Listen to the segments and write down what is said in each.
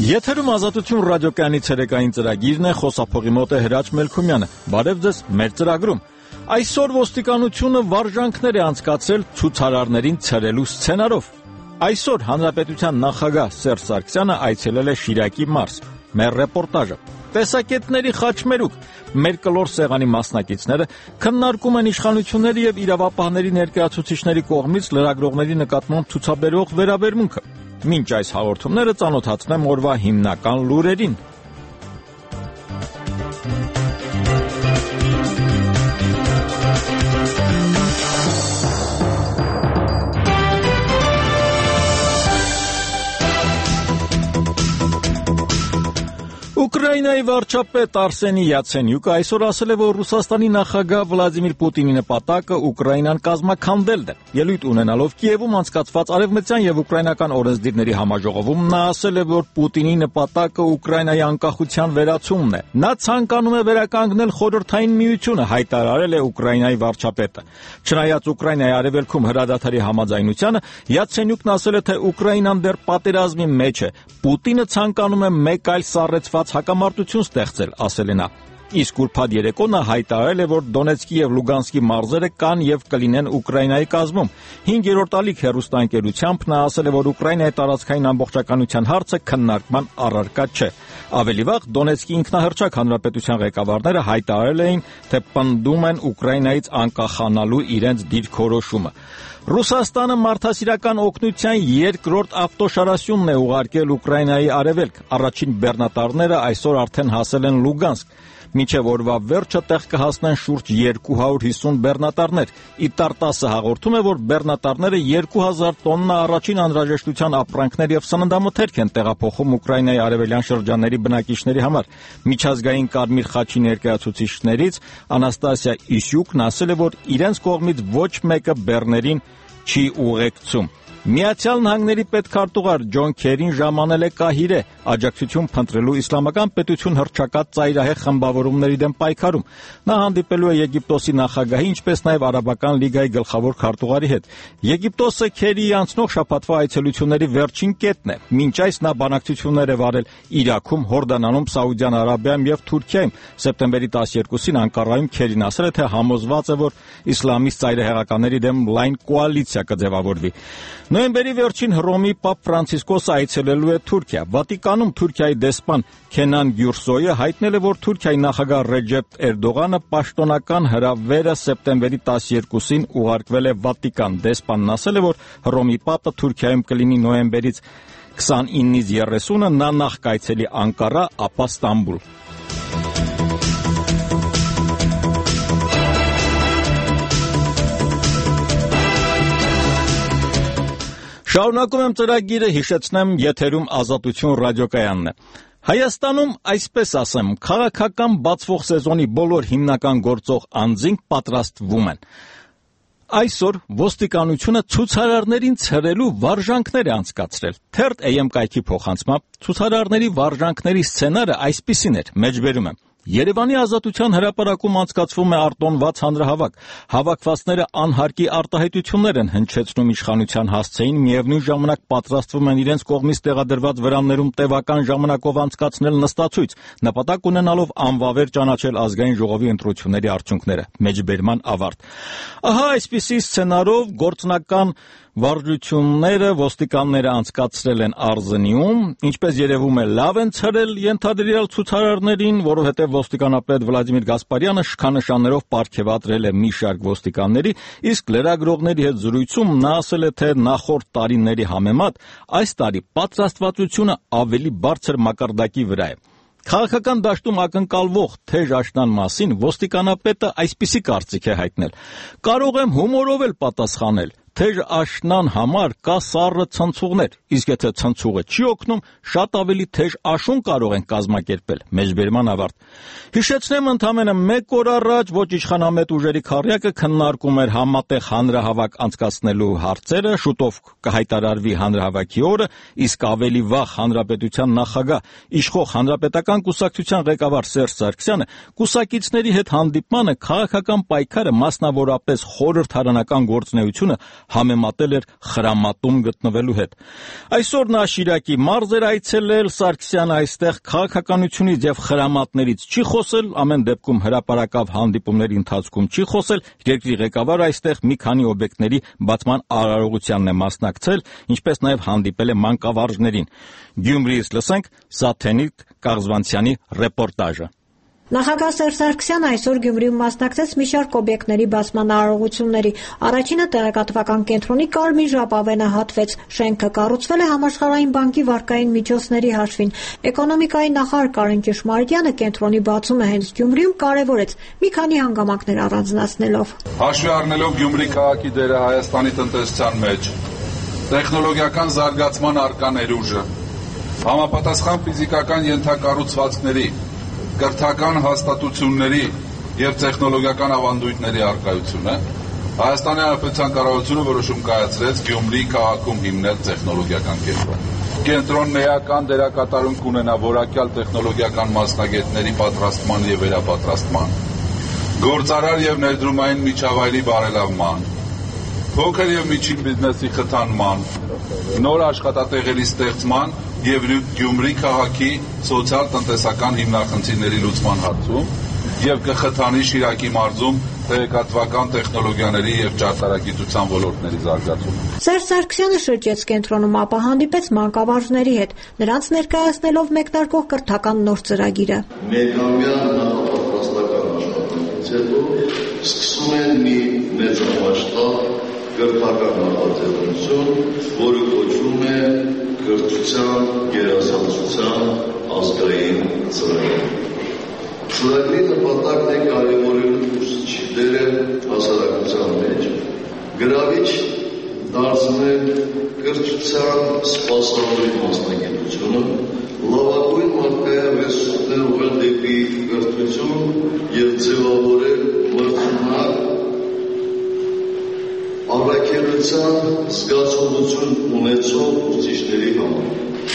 Եթերում Ազատություն ռադիոկայանի ցերեկային ծրագիրն է, խոսափողի մոտ է Հրաչ Մելքումյանը։ Բարև ձեզ մեր ծրագրում։ Այսօր ոստիկանությունը վարժանքներ է անցկացրել ցուցարարներին ցրելու սցենարով։ Այսօր Հանրապետության նախագահ Սերժ Սարգսյանը այցելել է Շիրակի մարզ։ Մեր ռեպորտաժը։ Տեսակետների խաչմերուկ։ Մեր կլոր սեղանի մասնակիցները քննարկում են իշխանությունների եւ իրավապահների ներկայացուցիչների կողմից լրագրողների նկատմամբ ցուցաբերող վերաբերմունքը։ Մինչ այս հաղորդումները ծանոթացնեմ օրվա հիմնական լուրերին։ Ուկրաինայի վարչապետ Արսենի Յացենյուկը այսօր ասել է, որ Ռուսաստանի նախագահ Վլադիմիր Պուտինի նպատակը Ուկրաինան կազմաքանդելն է։ Ելույթ ունենալով Կիևում անցկացված արևմտյան եւ ուկրաինական օրենսդիրների համաժողովում նա ասել է, որ Պուտինի նպատակը Ուկրաինայի անկախության վերացումն է։ Նա ցանկանում է վերականգնել Խորհրդային Միությունը, հայտարարել է Ուկրաինայի վարչապետը։ Չնայած Ուկրաինայի արևելքում հրադադարի համաձայնությանը, Յացենյուկն ասել է, թե Ուկրաինան դեռ պատերազմի մեջ է։ Պուտինը ցանկանում է մեկ այլ սառեցված հակամարտություն ստեղծել, ասել է նա։ Իսկ ուրբաթ երեկո նա հայտարարել է, որ Դոնեցկի եւ Լուգանսկի մարզերը կան եւ կլինեն Ուկրաինայի կազմում։ 5-րդ ալիք հեռուստաընկերությամբ նա ասել է, որ Ուկրաինայի տարածքային ամբողջականության հարցը քննարկման առարկա չէ։ Ավելի վաղ Դոնեցկի ինքնահռչակ հանրապետության ղեկավարները հայտարարել էին, թե պնդում են Ուկրաինայից անկախանալու իրենց դիրքորոշումը։ Ռուսաստանը մարդասիրական օգնության երկրորդ ավտոշարասյունն է ուղարկել Ուկրաինայի արևելք։ Առաջին բեռնատարները այսօր արդեն հասել են Լուգանսկ։ Մինչև օրվա վերջը տեղ կհասնեն շուրջ 250 բեռնատարներ։ Իտար-10-ը հաղորդում է, որ բեռնատարները 2000 տոննա առաջին անհրաժեշտության ապրանքներ եւ սննդամթերք են տեղափոխում Ուկրաինայի արևելյան շրջանների բնակիչների համար։ Միջազգային Կարմիր խաչի ներկայացուցիչներից Անաստասիա Իսյուկն ասել է, որ իրենց կողմից ոչ մեկը բեռներին չի ուղեկցում։ Միացյալ Նահանգների պետքարտուղար Ջոն Քերին ժամանել է Կահիրե աջակցություն փնտրելու իսլամական պետություն հռչակած ծայրահեղ խմբավորումների դեմ պայքարում։ Նա հանդիպելու է Եգիպտոսի նախագահի, ինչպես նաև Արաբական լիգայի գլխավոր քարտուղարի հետ։ Եգիպտոսը Քերիի անցնող շաբաթվա այցելությունների վերջին կետն է։ Մինչ այս նա բանակցություններ է վարել Իրաքում, Հորդանանում, Սաուդյան Արաբիայում եւ Թուրքիայում։ Սեպտեմբերի 12-ին Անկարայում Քերին ասել է, թե համոզված է, որ իսլամիստ ծայրահեղականների դեմ լայն կոալիցիա կձևավորվի։ Նոյեմբերի վերջին Հռոմի Պապ Ֆրանցիսկոսը այցելելու է Թուրքիա։ Վատիկանում Թուրքիայի դեսպան Քենան Գյուրսոյը հայտնել է, որ Թուրքիայի նախագահ Ռեջեփ Էրդողանը պաշտոնական հրավերը սեպտեմբերի 12-ին ուղարկվել է Վատիկան։ Դեսպանն ասել է, որ Հռոմի Պապը Թուրքիայում կլինի նոյեմբերից 29-ից 30-ը, նա նախ կայցելի Անկարա, ապա Ստամբուլ։ Շարունակում եմ ծրագիրը, հիշեցնեմ, եթերում Ազատություն ռադիոկայանն է։ Հայաստանում, այսպես ասեմ, քաղաքական բացվող սեզոնի բոլոր հիմնական գործող անձինք պատրաստվում են։ Այսօր ոստիկանությունը ցուցարարներին ցրելու վարժանքներ է անցկացրել։ Թերթ AM կայքի փոխանցմամբ ցուցարարների վարժանքների սցենարը այսպիսին էր, մեջբերում եմ։ Երևանի Ազատության հրապարակում անցկացվում է արտոնված հանրահավաք։ Հավաքվածները անհարկի արտահայտություններ են հնչեցնում իշխանության հասցեին, միևնույն ժամանակ պատրաստվում են իրենց կողմից տեղադրված վրաններում տևական ժամանակով անցկացնել նստացույց, նպատակ ունենալով անվավեր ճանաչել ազգային ժողովի ընտրությունների արդյունքները։ Մեջբերման ավարտ։ Ահա այսպիսի սցենարով գործնական վարժությունները ոստիկանները անցկացրել են Արզնիում, ինչպես երևում է, լավ են ցրել ենթադրյալ ցուցարարներին, որովհետև ոստիկանապետ Վլադիմիր Գասպարյանը շքանշաններով պարգևատրել է մի շարք ոստիկանների, իսկ լրագրողների հետ զրույցում նա ասել է, թե նախորդ տարիների համեմատ այս տարի պատրաստվածությունը ավելի բարձր մակարդակի վրա է։ Քաղաքական դաշտում ակնկալվող թեժ աշնան մասին ոստիկանապետը այսպիսի կարծիք է հայտնել. «Կարող եմ հումորով էլ պատասխանել, թեժ աշնան համար կա սառը ցնցուղներ, իսկ եթե ցնցուղը չի օգնում, շատ ավելի թեժ աշուն կարող են կազմակերպել»։ Մեջբերման ավարտ։ Հիշեցնեմ, ընդամենը 1 օր առաջ ոչ իշխանամետ ուժերի քառյակը քննարկում էր համատեղ հանրահավաք անցկացնելու հարցերը, շուտով կհայտարարվի հանրահավաքի օրը, իսկ ավելի վաղ հանրապետության նախագահ, իշխող հանրապետական կուսակցության ղեկավար Սերժ Սարգսյանը կուսակիցների հետ հանդիպմանը քաղաքական պայքարը, մասնավորապես խորհրդարանական գործունեությունը համեմատել էր խրամատում գտնվելու հետ։ Այսօր նա Շիրակի մարզ էր այցելել, Սարգսյանը այստեղ քաղաքականությունից եւ խրամատներից չի խոսել, ամեն դեպքում հրապարակավ հանդիպումների ընթացքում չի խոսել, երկրի ղեկավարը այստեղ մի քանի օբյեկտների բացման արարողությանն է մասնակցել, ինչպես նաեւ հանդիպել է մանկավարժներին։ Գյումրիից լսենք Սաթենիկ Կաղզվանցյանի ռեպորտաժը։ Նախագահ Սերժ Սարգսյանը այսօր Գյումրիում մասնակցեց մի շարք օբյեկտների բացման արարողությունների։ Առաջինը տեղեկատվական կենտրոնի կարմիր ժապավենը հատվեց։ Շենքը կառուցվել է Համաշխարհային բանկի վարկային միջոցների հաշվին։ Էկոնոմիկայի նախարար Կարեն Ճշմարիտյանը կենտրոնի բացումը հենց Գյումրիում կարևորեց, մի քանի հանգամանքներ առանձնացնելով։ Հաշվի առնելով Գյումրի քաղաքի դերը Հայաստանի տնտեսության մեջ, տեխնոլոգիական զարգացման առկա ներուժը, համապատասխան ֆիզիկական ենթակառուցվածքների, կրթական հաստատությունների եւ տեխնոլոգիական ավանդույթների առկայությունը, Հայաստանի Հանրապետության կառավարությունը որոշում կայացրեց Գյումրի քաղաքում հիմնել տեխնոլոգիական կենտրոն։ Կենտրոնն էական դերակատարում կունենա որակյալ տեխնոլոգիական մասնագետների պատրաստման եւ վերապատրաստման, գործարար եւ ներդրումային միջավայրի բարելավման, փոքր եւ միջին բիզնեսի խթանման, նոր աշխատատեղերի ստեղծման եւ Գյումրի քաղաքի սոցիալ-տնտեսական հիմնախնդիրների լուծման հարցում եւ կխթանի Շիրակի մարզում տեղեկատվական տեխնոլոգիաների եւ ճարտարագիտության ոլորտների զարգացումը։ Սերժ Սարգսյանը շրջեց կենտրոնում, ապա հանդիպեց մանկավարժների հետ, նրանց ներկայացնելով մեկնարկող կրթական նոր ծրագիրը։ Մեկամյա նախապատրաստական աշխատանքից հետո սկսում են մի մեծամասշտաբ կրթական նախաձեռնություն, որը կոչվում է կրթության գերազանցության ազգային ծրագիր։ Ծրագրի նպատակն է կարևորել ուսուցիչի դերը հասարակության մեջ, գրավիչ դարձնել կրթության սպասավորի մասնագիտությունը, լավագույն մարդկային ուղղել դեպի կրթություն եւ ձևավորել մրցունակ առաքելության զգացողություն ունեցող ուսուցիչների համար։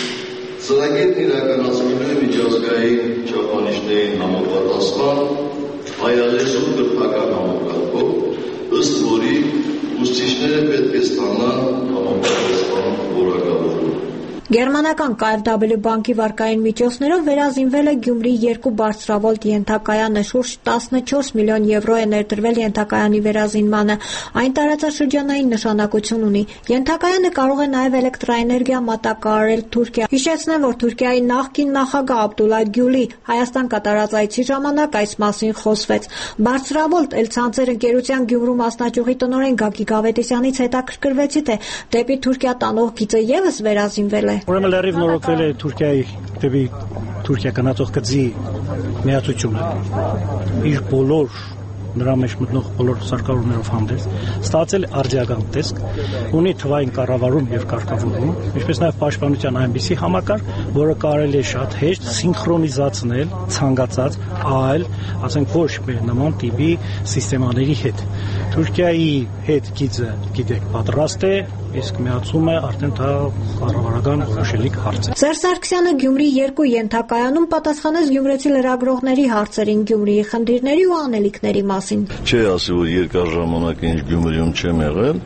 Ծրագիրն իրականացվելու է միջազգային չափանիշներին համապատասխան հայալեզու կրթական համակարգով, ըստ որի ուսուցիչները պետք է ստանան համապատասխան որակավորում։ Գերմանական KfW բանկի վարկային միջոցներով վերազինվել է Գյումրի 2 բարձրավոլտ ենթակայանը, շուրջ 14 միլիոն եվրո է ներդրվել ենթակայանի վերազինմանը։ Այն տարածաշրջանային նշանակություն ունի։ Ենթակայանը կարող է նաև էլեկտրաէներգիա մատակարարել Թուրքիա։ Հիշեցնեմ, որ Թուրքիայի նախկին նախագահ Աբդուլլա Գյուլի Հայաստան կատարած այցի ժամանակ այս մասին խոսվեց։ Բարձրավոլտ Էլ-ցանցեր ընկերության Գյումրու մասնաճյուղի տնօրեն Գագիկ Ավետիսյանից հետաքրքրվեցի, թե դեպի Թուրքիա տանող գիծը եւս վերազինվել է։ Ուրեմն լրիվ նորոգվել է Թուրքիայի դեպի Թուրքիա գնացող գծի միացությունը։ Իր բոլոր նրա մեջ մտնող բոլոր սարքավորումներով հանդերձ ստացել արդիական տեսք, ունի թվային կառավարում եւ կարգավորում, ինչպես նաեւ պաշտպանության այնպիսի համակարգ, որը կարելի է շատ հեշտ սինխրոնիզացնել ցանկացած այլ, ասենք ոչ նման տիպի սիստեմաների հետ։ Թուրքիայի հետ գիծը, գիտեք, պատրաստ է, իսկ միացում է արդեն դա կառավարական որոշելիք հարց է։ Սերժ Սարգսյանը Գյումրի 2 ենթակայանում պատասխանեց գյումրեցի լրագրողների հարցերին Գյումրիի խնդիրների ու անելիքների մասին։ Չէ ասի, որ երկար ժամանակ ինչ Գյումրիում չեմ եղել,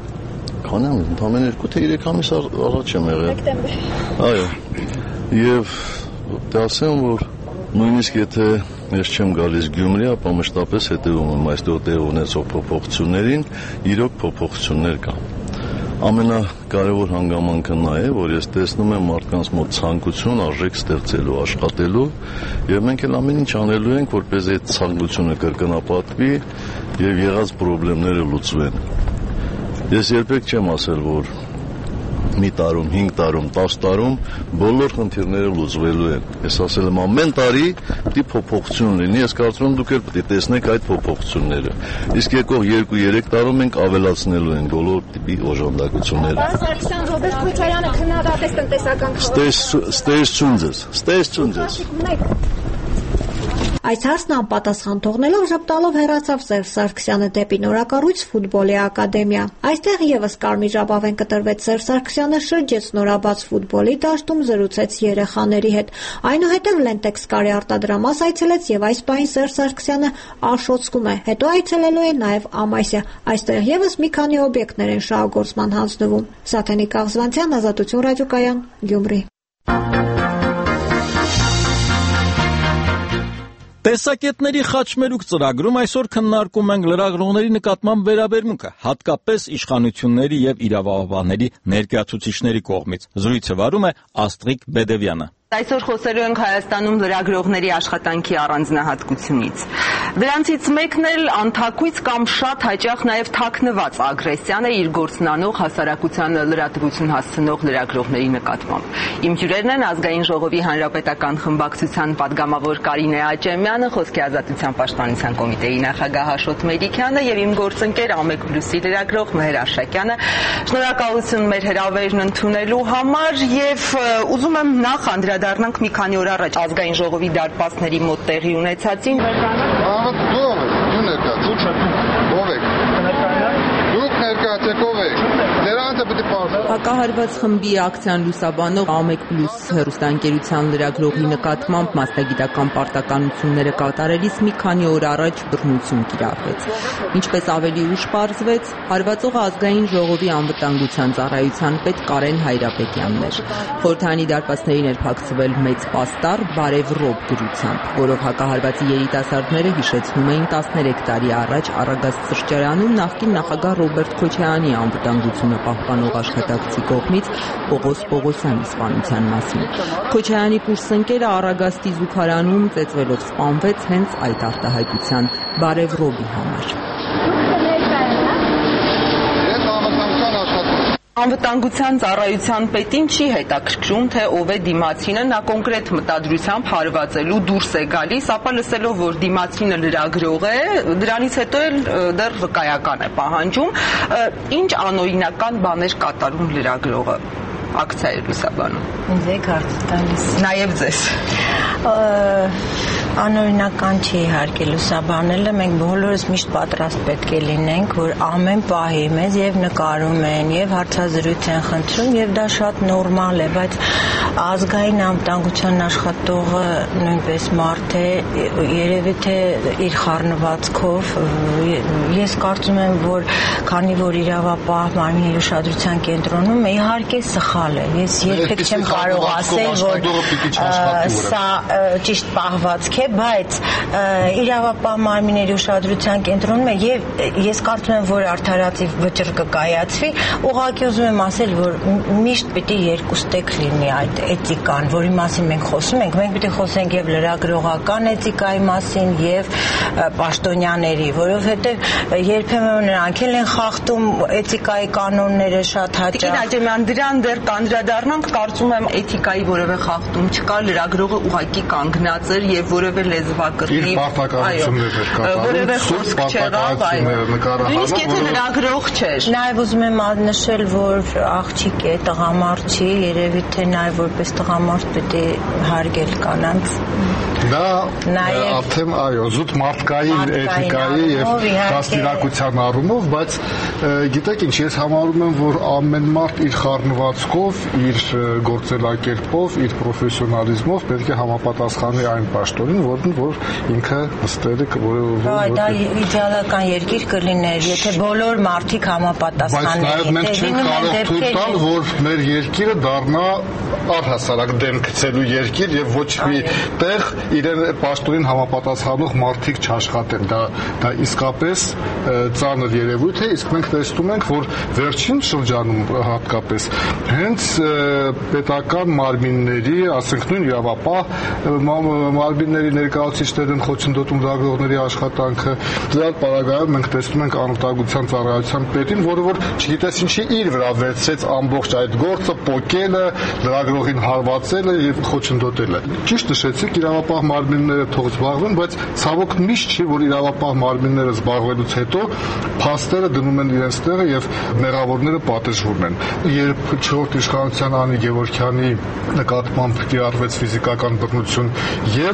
քանի ընդամենը 2 թե 3 ամիս առաջ եմ եղել։ Դեկտեմբեր։ Այո։ Եվ դասեմ, որ նույնիսկ եթե ես չեմ գալիս Գյումրի, ապա մշտապես հետևում եմ այստեղ տեղ ունեցող փոփոխություններին, իրոք փոփոխություններ կան։ Ամենակարևոր հանգամանքը նա է, որ ես տեսնում եմ մարդկանց մոտ ցանկություն արժեք ստեղծելու, աշխատելու, եւ մենք էլ ամեն ինչ անելու ենք, որպեսզի այդ ցանկությունը կրկնապատկվի եւ եղած խնդիրները լուծվեն։ Ես երբեք չեմ ասել, որ մի տարում, 5 տարում, 10 տարում բոլոր խնդիրները լուծվելու են։ Ես ասել եմ ամեն տարի պիտի փոփոխություն լինի, ես կարծում եմ դուք էլ պիտի տեսնեք այդ փոփոխությունները։ Իսկ եկող 2-3 տարում մենք ավելացնելու ենք բոլոր տիպի օժանդակությունները։ Սարգսյան Ռոբերտ Քոչարյանը քննադատեց տնտեսական Ստեսություն ձեզ։ Այս հարցն անպատասխան թողնելով ժպտալով հեռացավ Սերժ Սարգսյանը դեպի նորակառույց ֆուտբոլի ակադեմիա։ Այստեղ եւս կարմիր ժապավեն կտրվեց Սերժ Սարգսյանը, շրջեց նորաբաց ֆուտբոլի դաշտում, զրուցեց երեխաների հետ։ Այնուհետև Lentex կարի արտադրամաս այցելեց եւ այս պահին Սերժ Սարգսյանը Աշոտսկում է, հետո այցելելու է նաեւ Ամասիա։ Այստեղ եւս մի քանի օբյեկտներ են շահագործման հանձնվում։ Սաթենիկ Աղզվանցյան, Ազատություն ռադիոկայան, Գյումրի։ Տեսակետների խաչմերուկ ծրագրում այսօր քննարկում ենք լրագրողների նկատմամբ վերաբերմունքը, հատկապես իշխանությունների եւ իրավապահների ներկայացուցիչների կողմից։ Զրույցը վարում է Աստղիկ Բեդևյանը։ Այսօր խոսելու ենք Հայաստանում լրագրողների աշխատանքի առանձնահատկությունից։ Դրանցից մեկն էլ անթակույց կամ շատ հաճախ նաև թաքնված ագրեսիան է իր գործնանող հասարակությանը լրատվություն հասցնող լրագրողների նկատմամբ։ Իմ հյուրերն են Ազգային ժողովի հանրապետական խմբակցության падգամավոր Կարինե Աճեմյանը, Խոսքի ազատության պաշտպանության կոմիտեի նախագահ Աշոտ Մերիքյանը եւ իմ գործընկեր Ամեկ+-ի լրագրող Մհեր Արշակյանը։ Շնորհակալություն մեր հրավերն ընդունելու համար եւ ուզում եմ նախ անդրադառնանք մի քանի օր առաջ Ազգային ժողովի դարպասների մոտ տեղի ունեցածին։ Հակահարված խմբի ակցիան լուսաբանող Ամեկ+ հեռուստաընկերության լրագրողի նկատմամբ մասնագիտական պարտականությունները կատարելիս մի քանի օր առաջ բռնություն կիրառվեց։ Ինչպես ավելի ուշ պարզվեց, հարվածողը Ազգային ժողովի անվտանգության ծառայության պետ Կարեն Հայրապետյանն էր։ Խորհրդանի դարպասներին էր փակցվել մեծ պաստառ «Բարև Ռոբ» գրությամբ, որով հակահարվածի երիտասարդները հիշեցնում էին 13 տարի առաջ Արագած սրճարանում նախկին նախագահ Ռոբերտ Քոչարյանի անվտանգությունը պահպանող աշխատակցի կողմից Պողոս Պողոսյանի սպանության մասին։ Քոչարյանի կուրսընկերը Արագաստի զուգարանում ծեծվելով սպանվեց հենց այդ արտահայտության «Բարև Ռոբի» համար։ Անվտանգության ծառայության պետին չի հետաքրքրում, թե ով է դիմացինը, նա կոնկրետ մտադրությամբ հարվածելու դուրս է գալիս, ապա լսելով, որ դիմացինը լրագրող է, դրանից հետո էլ դեռ վկայական է պահանջում, ինչ անօրինական բաներ կատարում լրագրողը ակցիա է լուսաբանում։ Ինձ եք հարց տալիս։ Նաև ձեզ։ Անօրինական չի իհարկե լուսաբանելը, մենք բոլորս միշտ պատրաստ պետք է լինենք, որ ամեն պահի մեզ եւ նկարում են, եւ հարցազրույց են խնդրում, եւ դա շատ նորմալ է, բայց ազգային անվտանգության աշխատողը նույնպես մարդ է, երևի թե իր խառնվածքով, ես կարծում եմ, որ քանի որ իրավապահ մարմինի ուշադրության կենտրոնում է, իհարկե սխալ է, ես երբեք չեմ կարող ասել, որ սա ճիշտ պահվածք է, բայց իրավապահ մարմինների ուշադրության կենտրոնում է եւ ես կարծում եմ, որ արդարացի վճռ կկայացվի, ուղղակի ուզում եմ ասել, որ միշտ պիտի երկուստեք լինի այդ էթիկան, որի մասին մենք խոսում ենք, մենք պիտի խոսենք եւ լրագրողական էթիկայի մասին եւ պաշտոնյաների, որովհետեւ երբեմն նրանք են խախտում էթիկայի կանոնները շատ հաճախ։ Տիկին Աճեմյան, դրան դեռ կանդրադառնանք, կարծում եմ էթիկայի որևէ խախտում չկա, լրագրողը ուղղակի կանգնած էր եւ որևէ լեզվակռիվ, որևէ խոսք չեղավ, նույնիսկ եթե լրագրող չէր։ Նաեւ ուզում եմ նշել, որ աղջիկ է, տղամարդ չի, երևի թե նաեւ որպես տղամարդ պետք է հարգել կանանց։ Դա արդեն այո, զուտ մարդկային էթիկայի եւ դաստիարակության առումով, բայց գիտեք ինչ, ես համարում եմ, որ ամեն մարդ իր խառնվածքով, իր գործելակերպով, իր պրոֆեսիոնալիզմով պետք է համապատասխանի այն պաշտոնին, որ ինքը նստել է դա իդեալական երկիր կլիներ, եթե բոլոր մարդիկ համապատասխանեն։ Բայց նաև մենք չենք կարող թույլ տալ, որ մեր երկիրը դառնա առհասարակ դեմ գցելու երկիր եւ ոչ մի տեղ իրեն պաշտոնին համապատասխանող մարդիկ չաշխատեն։ Դա իսկապես ծանր երևույթ է, իսկ մենք տեսնում ենք, որ վերջին շրջանում հատկապես հենց պետական մարմինների, ասենք նույն իրավապահ մարմինների ներկայացուցիչներն են խոչընդոտում լրագրողների աշխատանքը։ Դրա պարագայում մենք տեսնում ենք անվտանգության ծառայության պետին, որը որ չգիտես ինչի իր վրա վերցրեց ամբողջ այդ գործը, պոկելը, լրագրողին հարվածելը եւ խոչընդոտելը։ Ճիշտ նշեցիք, իրավապահ մարմինները թող զբաղվեն, բայց ցավոք միշտ չի, որ իրավապահ մարմինները զբաղվելուց հետո փաստերը դնում են իրենց տեղը եւ մեղավորները պատժվում են։ Երբ 4-րդ իշխանության Անի Գևորգյանի նկատմամբ կիրառվեց ֆիզիկական բռնություն եւ Պողոտ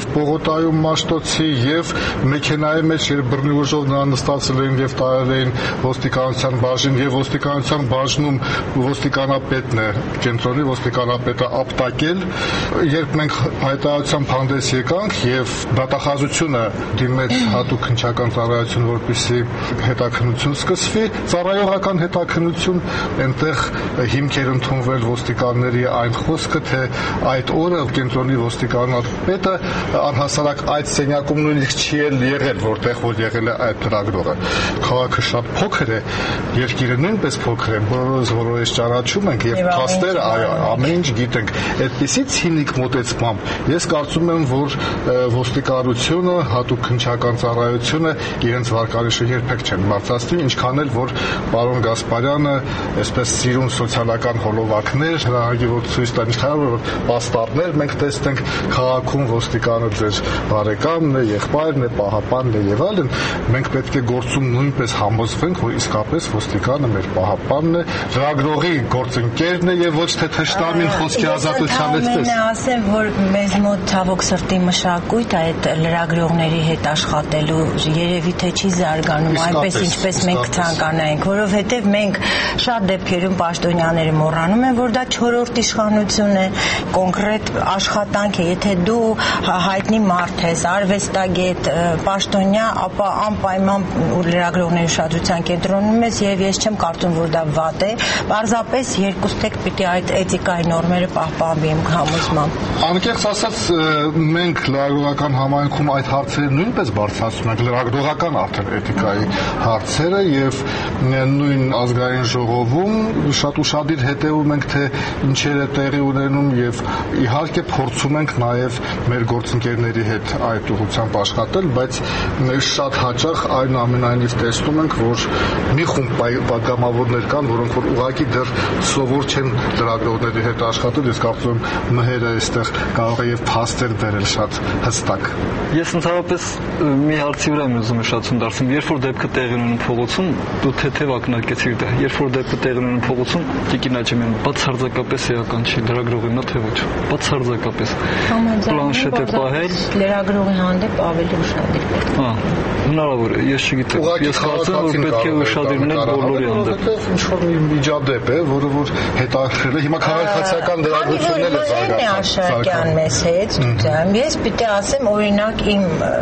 պոչտայում Մաշտոցի եւ մեքենայի մեջ երբ բռնի ուժով նրան նստացել էին եւ տարել էին ոստիկանության բաժին եւ ոստիկանության բաժնում ոստիկանապետն է կենտրոնի ոստիկանապետը ապտակել երբ մենք հայտարարությամբ հանդես եկանք եւ դատախազությունը դիմեց հատուկ քննչական ծառայություն որպեսզի հետաքննություն սկսվի ծառայողական հետաքննություն այնտեղ հիմք էր ընդունվել ոստիկանների այն խոսքը թե այդ օրը կենտրոնի ոստիկանապետը առհասարակ այդ սենյակում նույնիսկ չի եղել որտեղ որ եղել է այդ ծրագրողը քաղաքը շատ փոքր է երկիրը նույնպես փոքր է բոլորս որոշ ճանաչում ենք եւ փաստերը ամեն ինչ գիտենք այդպիսի ցինիկ մոտեցմամբ ես կարծում եմ որ ոստիկանությունը հատուկ քննչական ծառայությունը իրենց վարկանիշը երբեք չեն բարձրացնում ինչքան էլ որ պարոն Գասպարյանը այսպես սիրուն սոցիալական հոլովակներ հրահանգի որ ցույց տան ինչքան որ պաստառներ մենք տեսնենք քաղաքում ոստիկանը ձեր բարեկամն է եղբայրն է պահապանն է եւ այլն մենք պետք է գործում նույնպես համոզվենք որ իսկապես ոստիկանը մեր պահապանն է լրագրողի գործընկերն է եւ ոչ թե թշնամին խոսքի ազատության էստես ասեմ որ մեզ մոտ ցավոք սրտի մշակույթ այդ լրագրողների հետ աշխատելու երևի թե չի զարգանում այնպես ինչպես մենք ցանկանայինք որովհետեւ մենք շատ դեպքերում պաշտոնյաները մոռանում են որ դա 4-րդ իշխանություն է կոնկրետ աշխատանք է եթե դու հայտնի մարդ ես արվեստագետ պաշտոնյա ապա անպայման լրագրողների ուշադրության կենտրոնում ես եւ ես չեմ կարծում որ դա վատ է պարզապես երկուստեք պիտի այդ էթիկայի նորմերը պահպանվի իմ համոզմամբ անկեղծ ասած մենք լրագրողական համայնքում այդ հարցերը նույնպես բարձրացնում ենք լրագրողական արդեն էթիկայի հարցերը եւ նույն ազգային ժողովում շատ ուշադիր հետևում ենք թե ինչեր է տեղի ունենում եւ իհարկե փորձում ենք նաեւ մեր գործընկերների հետ այդ ուղղությամբ աշխատել բայց շատ հաճախ այնուամենայնիվ տեսնում ենք որ մի խումբ պատգամավորներ կան որոնք որ ուղղակի դեռ սովոր չեն լրագրողների հետ աշխատել ես կարծում եմ մհերը այստեղ կարող է եւ փաստեր բերել շատ հստակ ես ընդհանրապես մի հարցի վրա եմ ուզում շատում դարձնում երբ որ դեպքը տեղի ունենում փողոցում դու թեթև ակնարկեցիր դա երբ որ դեպքը տեղի ունենում փողոցում Տիկին Աճեմյան բացարձակապես էական չի լրագրողի նա թե ոչ բացարձակապես պլանշետ է պահել լրագրողի հանդեպ ավելի ուշադիր պետք է հնարավոր է ես չգիտեմ ես կարծում եմ որ պետք է ուշադիր լինել բոլորի հանդեպ ինչ որ մի միջադեպ է որը որ հետաքրքրել է հիմա քաղաքացիական լրագրությունները Աշակյան մեզ հետ ես պիտի ասեմ օրինակ իմ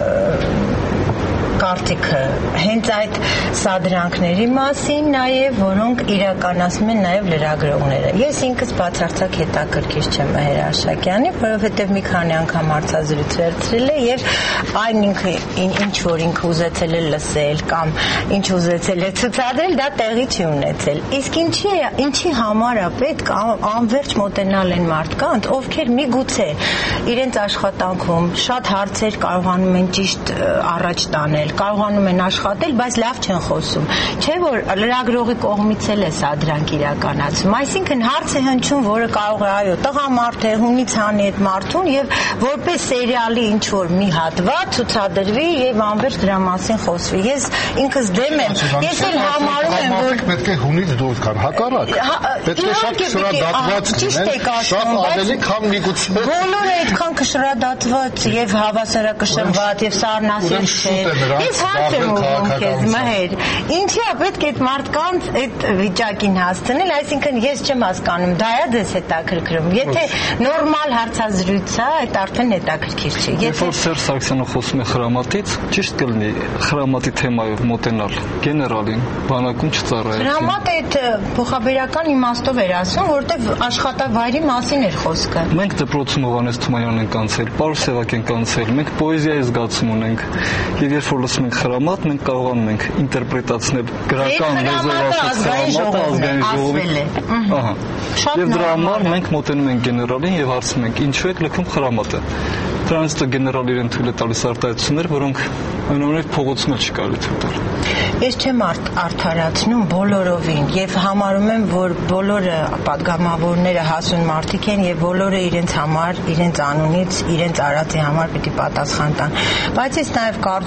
կարծիքը հենց այդ սադրանքների մասին նաև որոնք իրականացնում են նաև լրագրողները ես ինքս բացարձակ հետաքրքիր չեմ Մհեր Աշակյանի որովհետև մի քանի անգամ հարցազրույց վերցրել է եւ այն ինքը ինչ որ ինքը ուզեցել է լսել կամ ինչ ուզեցել է ցուցադրել դա տեղի չի ունեցել իսկ ինչի համար է պետք անverջ մոտենալ են մարդկանց ովքեր միգուցե իրենց աշխատանքում շատ հարցեր կարողանում են ճիշտ առաջ տանել կարողանում են աշխատել, բայց լավ չեն խոսում։ Չէ՞ որ լրագրողի կողմից էլ է սա դրանք իրականացում։ Այսինքն հարց է հնչում, որը կարող է այո, տղամարդ է, հունից հանի այդ մարդուն եւ որպես սերիալի ինչ որ մի հատված ցուցադրվի եւ անverջ դրա մասին խոսվի։ Ես ինքս դեմ եմ։ Ես էլ համարում եմ, որ պետք է հունից դուրս գան, հակառակ։ Պետք է շատ քշրադատված լինեն, շատ ավելի քան միգուցե։ Բոլորը այդքան քշրադատված եւ հավասարակշռված եւ սառնասեր չէ։ Ես հարց եմ ուղղում քեզ Մհեր, ինչի է պետք է այդ մարդկանց այդ վիճակին հասցնել, այսինքն ես չեմ հասկանում, դա է դες հետաքրքրում։ Եթե նորմալ հարցազրույց է, այդ արդեն հետաքրքիր չի։ Երբ որ Սերժ Սարգսյանը խոսում է խրամատից, ճիշտ կլինի խրամատի թեմայով մոտենալ գեներալին, բանակում չծառայել։ Խրամատը այդ փոխաբերական իմաստով էր ասում, որտեղ աշխատավայրի մասին էր խոսքը։ Մենք դպրոցում Հովհաննես Թումանյանն ենք անցել, Պարուս Սևակին կանցել, մենք պոեզիայի զգացում ունենք, եւ երբ որ լսում ենք խրամատ, մենք կարողանում ենք ինտերպրետացնել գրական լեզվով ազգային ժողովի։ Ահա։ Եվ դրա համար մենք մոտենում ենք գեներալին եւ հարցնում ենք ինչու եք լքում խրամատը։ Դրանից հետո գեներալը իրեն թույլ է տալիս արտահայտություններ, որոնք այնուամենայնիվ փողոցում էլ չի կարելի թույլ տալ։ Ես չեմ արդարացնում բոլորովին եւ համարում եմ, որ բոլորը պատգամավորները հասուն մարդիկ են եւ բոլորը իրենց համար, իրենց անունից, իրենց արածի համար պիտի պատասխան տան։ Բայց ես նաեւ կարծում եմ,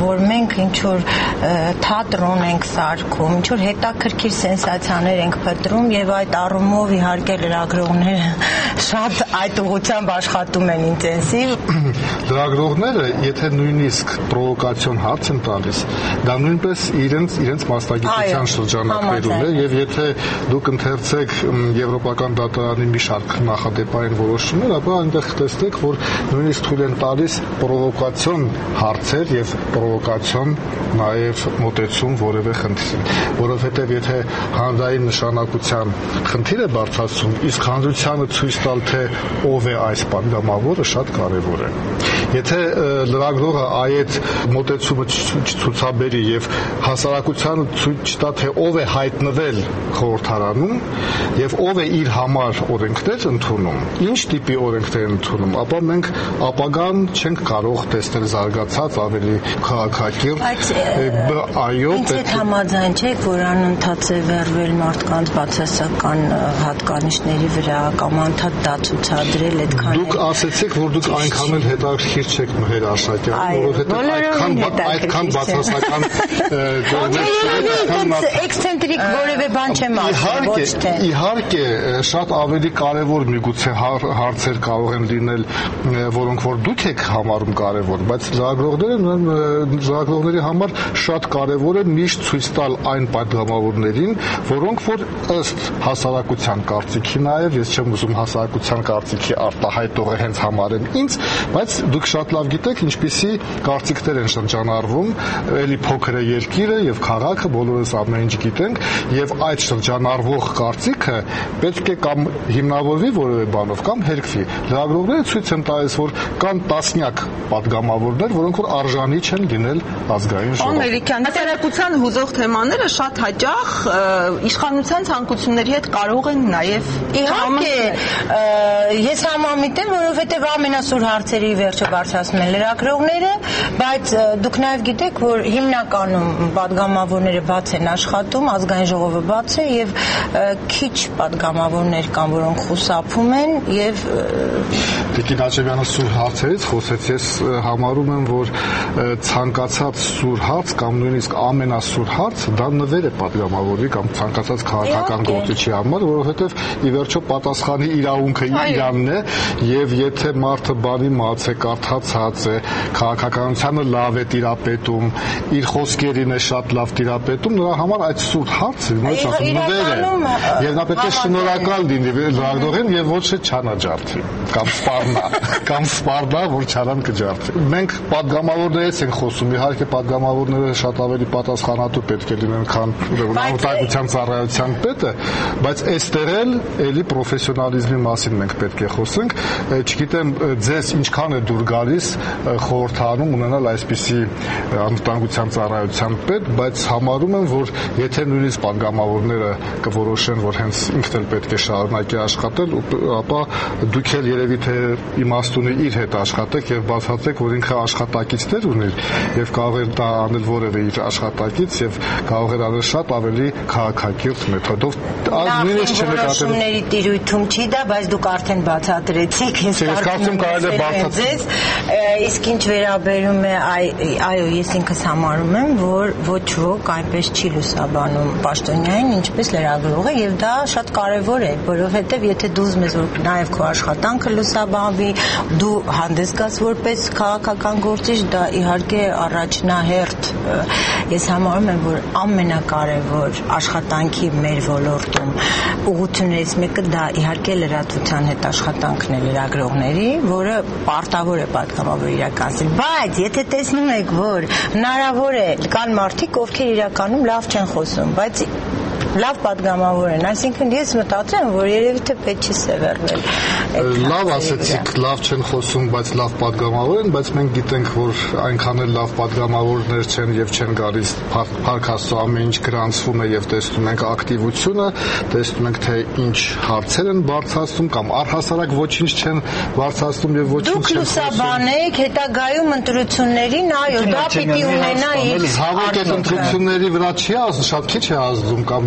որ մենք ինչ որ թատրոն ենք սարքում, ինչ որ հետաքրքիր սենսացիաներ ենք փնտրում եւ այդ առումով իհարկե լրագրողները շատ այդ ուղղությամբ աշխատում են ինտենսիվ։ Լրագրողները, եթե նույնիսկ պրովոկացիոն հարց են տալիս, դա նույնպես իրենց մասնագիտության շրջանակներում է եւ եթե դուք ընթերցեք Եվրոպական դատարանի մի շարք նախադեպային որոշումներ, ապա այնտեղ տեսնեք, որ նույնիսկ թույլ են տալիս պրովոկացիոն հարցեր եւ պրովոկացիոն նաեւ մոտեցում որևէ խնդրին, որովհետեւ եթե հանրային նշանակության խնդիր է բարձրացում, իսկ հանրությանը ցույց տալ թե ով է այս պատգամավորը շատ կարեւոր է։ Եթե լրագրողը այդ մոտեցումը չցուցաբերի եւ հասարակությանը ցույց տա թե ով է հայտնվել խորհրդարանում եւ ով է իր համար օրենքներ ընդունում, ինչ տիպի օրենքներ ընդունում, ապա մենք ապագան չենք կարող տեսնել զարգացած ավելի քաղաքակիրթ։ Այո, պետք է համաձայն չեք, որ անընդհատ է վերվել մարդկանց բացասական հատկանիշների վրա կամ անընդհատ դա ցուցադրել այդքան։ Դուք ասեցիք, որ դուք այնքան էլ հետաքրքիր չեք մեր Արշակյան, որովհետեւ այդքան բացասական էքսցենտրիկ որևէ բան չեմ ասում, ոչ թե։ Իհարկե, շատ ավելի կարևոր միգուցե հարցեր կարող են լինել, որոնք որ դուք եք համարում կարևոր, բայց լրագրողների համար շատ կարևոր է միշտ ցույց տալ այն պատգամավորներին, որոնք որ ըստ հասարակության կարծիքի նաև, ես չեմ ուզում հասարակության կարծիքի արտահայտողը հենց համարեն ինձ, բայց դուք շատ լավ գիտեք, ինչպիսի կարծիքներ են շրջանառվում, էլի փոքր է երկիրը եւ քաղաքը, բոլորս ամեն ինչ գիտենք, եւ այդ շրջանառվող կարծիքը պետք է կամ հիմնավորվի որևէ բանով կամ հերքվի։ Լրագրողները ցույց են տալիս, որ կան տասնյակ պատգամավորներ, որոնք որ արժանի չեն լինել ազգային ժողովում։ Ամերիկյան հասարակության հուզող թեմաները շատ հաճախ իշխանության ցանկությունների հետ կարող են նաեւ իհարկե ես համամիտ եմ, որովհետեւ ամենասուր հարցերի վերջը բարձրացնում են լրագրողները, բայց դուք նաեւ գիտեք, որ հիմնականում պատգամավորները բաց են աշխատում, ազգային ժողովը բաց է եւ քիչ պատգամավորներ կան, որոնք խուսափում են եւ Տիկին Աչևյանը սուր հարցերից խոսեց, ես համարում եմ, որ ցանկացած սուր հարց կամ նույնիսկ ամենասուր հարցը դա նվեր է պատգամավորի կամ ցանկացած քաղաքական գործիչի համար, որովհետեւ ի վերջո պատասխանի իրավունքը իրանն է եւ եթե մարդը բանի մաց է, կարդացած է, քաղաքականությանը լավ է տիրապետում, իր խոսքերին է շատ լավ տիրապետում, նրա համար այդ սուր հարցը նույնիսկ ասում նվեր է եւ նա պետք է շնորհակալ լինի լրագրողին եւ ոչ թե չանաջարդի կամ սպառնա, որ չարան կջարդի։ Մենք պատգամավորներից ենք խոսում, իհարկե պատգամավորները շատ ավելի պատասխանատու պետք է լինեն, քան անվտանգության ծառայության պետը, բայց այստեղ էլի պրոֆեսիոնալիզմի մասին մենք պետք է խոսենք, չգիտեմ ձեզ ինչքան է դուր գալիս խորհրդարանում ունենալ այսպիսի անվտանգության ծառայության պետ, բայց համարում եմ, որ եթե նույնիսկ պատգամավորները կորոշեն, որ հենց ինքն էլ պետք է շարունակի աշխատել, ապա դուք էլ երևի թե իմաստունը իր հետ աշխատեք եւ բացատրեք, որ ինքը աշխատակիցներ ունի եւ կարող է դա անել որևէ իր աշխատակից եւ կարող է անել շատ ավելի քաղաքակիրթ մեթոդով։ Նույնիսկ չնկատելի տիրույթում չի դա, բայց դուք արդեն բացատրեցիք, ես կարծում կարելի է բացատրել։ Իսկ ինչ վերաբերում է այո, ես ինքս համարում եմ, որ ոչ ոք այնպես չի լուսաբանում պաշտոնյային, ինչպես լրագրողը եւ դա շատ կարեւոր է, որովհետեւ եթե դու ուզում ես որ նաեւ քո աշխատանքը լուսաբանվի, դու հանդես գաս որպես քաղաքական գործիչ, դա իհարկե առաջնահերթ ես համարում եմ, որ ամենակարևոր աշխատանքի մեր ոլորտում ուղղություններից մեկը դա իհարկե լրատվության հետ աշխատանքն է լրագրողների, որը պարտավոր է պատգամավոր իրականացնել, բայց եթե տեսնում եք, որ հնարավոր է կան մարդիկ, ովքեր իրականում լավ չեն խոսում, բայց լավ պատգամավոր են, այսինքն ես մտածում եմ, որ երևի թե պետք չի սևեռվել։ Լավ ասեցիք, լավ չեն խոսում, բայց լավ պատգամավոր են, բայց մենք գիտենք, որ այնքան էլ լավ պատգամավորներ չեն եւ չեն գալիս Փառք Աստծո ամեն ինչ գրանցվում է եւ տեսնում ենք ակտիվությունը, տեսնում ենք թե ինչ հարցեր են բարձրացնում կամ առհասարակ ոչինչ չեն բարձրացնում եւ ոչինչ չեն խոսում։ Դուք լուսաբանեք հետագայում ընտրություններին, այո, դա պիտի ունենա իր ցավոք այդ ընտրությունների վրա չի ազդում, շատ քիչ է ազդում կամ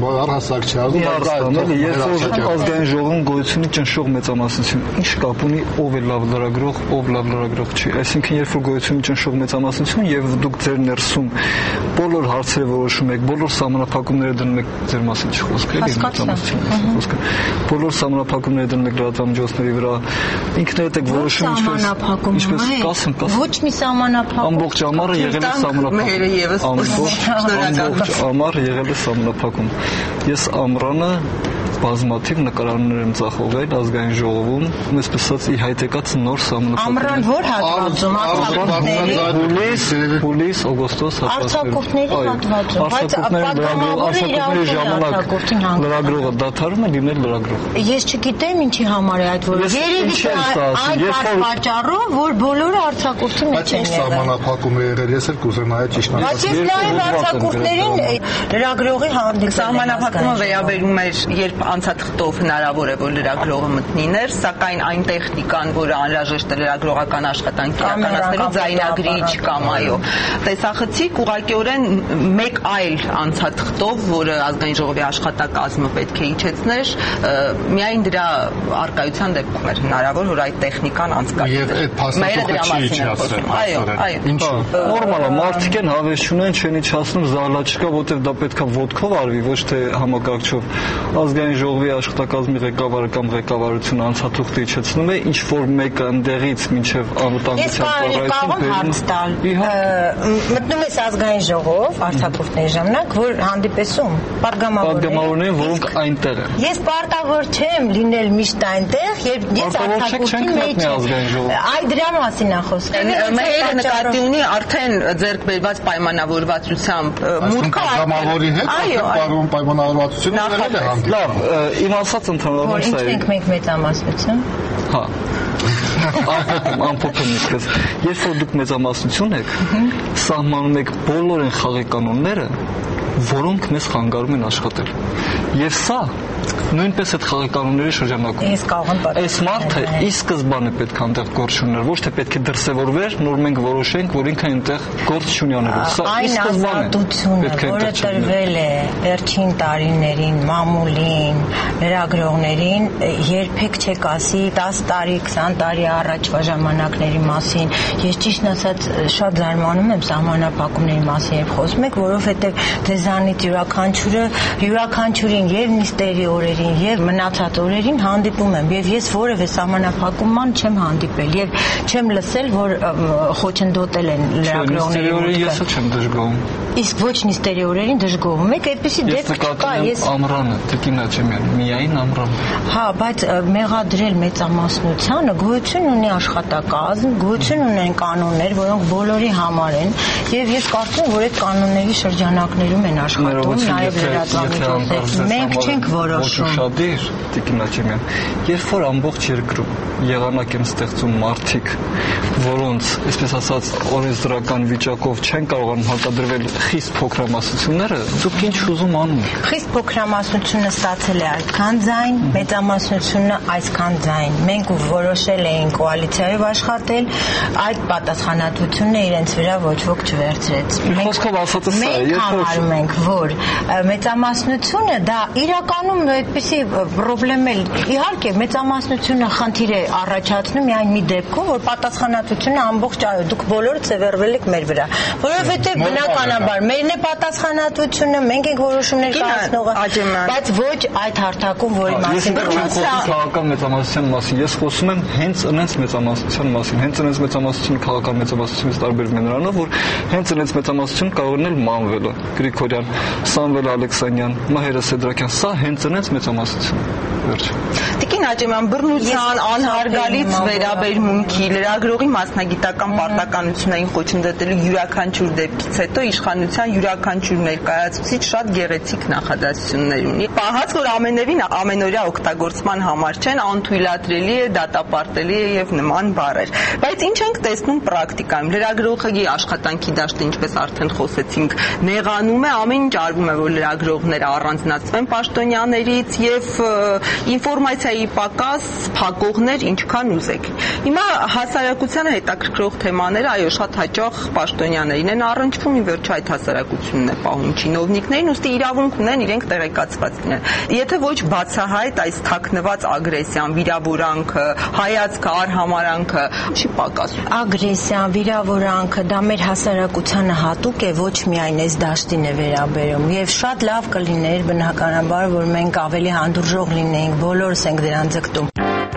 առհասարակ չի արվում, ազգային ժողովում գոյությունի ճնշող մեծամասնություն, ինչ կապ ունի ով է լավ լրագրող, ով լավ լրագրող չի։ Այսինքն, երբ որ գոյությունի ճնշող մեծամասնություն եւ դուք ձեր ներսում բոլոր հարցերը որոշում եք, բոլոր սահմանափակումները դնում եք, ձեր մասին չի խոսքը, էլի խոսքը։ Բոլոր սահմանափակումները դնում եք լրատվամիջոցների վրա, ինքներդ եք որոշում ինչպես կասեմ, ոչ մի սահմանափակում։ Ամբողջ ամառը եղել է սահմանափակում։ Ես ամռանը բազմաթիվ նկարաններ եմ ծախողել ազգային ժողովում, այսպես ասած ի հայտ եկած նոր սահմանափակում։ Ամռան որ հատվածում հուլիս, օգոստոս հատվածների հատվածում, բայց արտակոմների ժամանակ լրագրողը դադարում է լինել լրագրող։ Ես չգիտեմ ինչի համար է այդ որը։ Երևի այդ պատճառով, որ բոլորը արտակոմի մեջ են եղել։ Սահմանափակում է եղել, ես էլ կուզենայի ճիշտ ասել։ Բայց ես նաև արտակոմներին լրագրողի հանդիպել սահմանափակումը վերաբերում էր, երբ անցաթղթով հնարավոր է որ լրագրողը մտնի ներս, սակայն այն տեխնիկան, որը անհրաժեշտ է լրագրողական աշխատանք իրականացնելու ձայնագրիչ կամ այո, տեսախցիկ ուղղակիորեն մեկ այլ անցաթղթով, որը ազգային ժողովի աշխատակազմը պետք է իջեցներ, միայն դրա արկայության դեպքում էր հնարավոր, որ այդ տեխնիկան անցկացվի։ Եվ այդ փաստաթուղթը չի իջացրել։ Այո։ Ինչու՞։ Նորմալ է, մարդիկ են հավես չունեն, չեն իջացնում, զալա չկա, որտեղ դա պետքա ոտքով արվի, ոչ թե համակարգչով։ Ազգային ժողովի աշխատակազմի ղեկավարը կամ ղեկավարությունը անցաթուղթը իջեցնում է, ինչ որ մեկը ընդեղից մինչև անվտանգության ծառայություն մտնում ես ազգային ժողով արտակոմների ժամանակ, որ հանդիպեսում պատգամավորներին, որոնք այնտեղ են։ Ես պարտավոր չեմ լինել միշտ այնտեղ, երբ ես արտակոմի մեջ եմ։ Այ դրա մասին է խոսքը։ Մեր նկատի ունի արդեն ձեռք բերված պայմանավորվածությամբ մուտքը պատգամավորի հետ պայմանավորվածությունը եղել է հանդիպում։ Լավ, իմ ասած ընդհանրապես Ինչ ենք մենք մեծամասնություն։ Հա։ Ամփոփեմ ինչպես։ Երբ որ դուք մեծամասնություն եք, սահմանում եք բոլոր այն խաղի կանոնները, որոնք մեզ խանգարում են աշխատել։ Եվ սա նույնպես այդ խաղի կանոնների շրջանակում։ Այս մարդը ի սկզբանե պետք է այնտեղ գործ ուներ, ոչ թե պետք է դրսևորվեր, նոր մենք որոշենք, որ ինքը այնտեղ գործ չունի անելու։ Սա ի սկզբանե պետք է որը տրվել է վերջին տարիներին մամուլին, լրագրողներին, երբեք չեք ասի 10 տարի, 20 տարի առաջվա ժամանակների մասին։ Ես ճիշտն ասած շատ զարմանում եմ սահմանափակումների մասին երբ խոսում եք, որովհետև ձեզանից յուրաքանչյուրին եւ նիստերի օրերին եւ մնացած օրերին հանդիպում եմ եւ ես որևէ սահմանափակման չեմ հանդիպել եւ չեմ լսել որ խոչընդոտել են լրագրողների օրերին ես չեմ դժգոհում իսկ ոչ նիստերի օրերին դժգոհում եք այդպեսի դեպք չկա ես ամռանը Տիկին Աչեմյան միայն ամռան հա բայց մեղադրել մեծամասնությանը գոյություն ունի աշխատակազմ գոյություն ունեն կանոններ որոնք բոլորի համար են եւ ես կարծում եմ որ այդ կանոնների շրջանակներում են աշխատում նաեւ լրատվամիջոցները մենք չենք որոշում Շադիր Տիկին Աչեմյան երբ որ ամբողջ երկրում եղանակ են ստեղծում մարդիկ որոնց այսպես ասած օրենսդրական վիճակով չեն կարողանում հակադրվել խիստ փոքրամասնությունները դուք ինչ ուզում անում եք խիստ փոքրամասնությունը ստացել է այդքան ձայն մեծամասնությունը այսքան ձայն մենք որոշել էինք կոալիցիայով աշխատել այդ պատասխանատվությունը իրենց վրա ոչ ոք չվերցրեց խոսքով ասածը սա է մենք համարում ենք որ մեծամասնությունը դա իրականում այդպիսի խնդրեմ էլ իհարկե մեծամասնությունը խնդիր է առաջացնում միայն մի դեպքում որ պատասխանատվությունը ամբողջ այո դուք բոլորը ծևեռվել եք մեր վրա որովհետև բնականաբար մերն է պատասխանատվությունը մենք ենք որոշումներ կայացնողը բայց ոչ այդ հարթակում որի մասին քաղաքական մեծամասնության մասին ես խոսում եմ հենց այնց մեծամասնության մասին հենց այնց մեծամասնությունը քաղաքական մեծամասնությունից տարբերվում է նրանով որ հենց այնց մեծամասնություն կարող է Մանվելը Գրիգորյան Սամվել Ալեքսանյան Մահերը Սեդրակյան սա հենց այնց մեծամասնություն վերջ Տիկին Աչեմյան բռնության անհարգալից վերաբերմունքի լրագրողի մասնագիտական պարտականություններին խոչընդոտելու յուրաքանչյուր դեպքից հետո իշխանության յուրաքանչյուր ներկայացուցիչ շատ գեղեցիկ նախադասություններ ունի պահած որ ամենևին ամենօրյա օգտագործման համար չեն անթույլատրելի է դատապարտելի է եւ նման բառեր բայց ինչ ենք տեսնում պրակտիկայում լրագրողի աշխատանքի դաշտը ինչպես արդեն խոսեցինք նեղանում է ամեն ինչ արվում է որ լրագրողները առանձնացվեն պաշտոնյաներից եւ ինֆորմացիայի պակաս փակողներ ինչքան ուզեք հիմա հասարակությանը հետաքրքրող թեմաները այո շատ հաճախ պաշտոնյաներին են առնչվում ի վերջո այդ հասարակությունն է պահում չինովնիկներին, ուստի իրավունք ունեն իրենք տեղեկացված լինեն։ Եթե ոչ բացահայտ այս թաքնված ագրեսիան, վիրավորանքը, հայացքը, արհամարանքը չի պակասում։ Ագրեսիան, վիրավորանքը դա մեր հասարակությանը հատուկ է, ոչ միայն այս դաշտին է վերաբերում, եւ շատ լավ կլիներ բնականաբար, որ մենք ավելի հանդուրժող լինեինք, բոլորս ենք դրան ձգտում։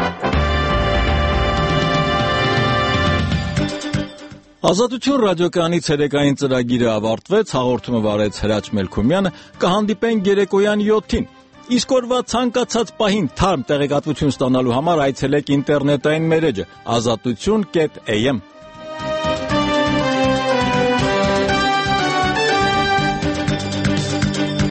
Ազատություն ռադիոկայանի ցերեկային ծրագիրը ավարտվեց, հաղորդումը վարեց Հրաչ Մելքումյանը, կհանդիպենք երեկոյան 7-ին։ Իսկ օրվա ցանկացած պահին թարմ տեղեկատվություն ստանալու համար այցելեք ինտերնետային մերեջը azatutun.am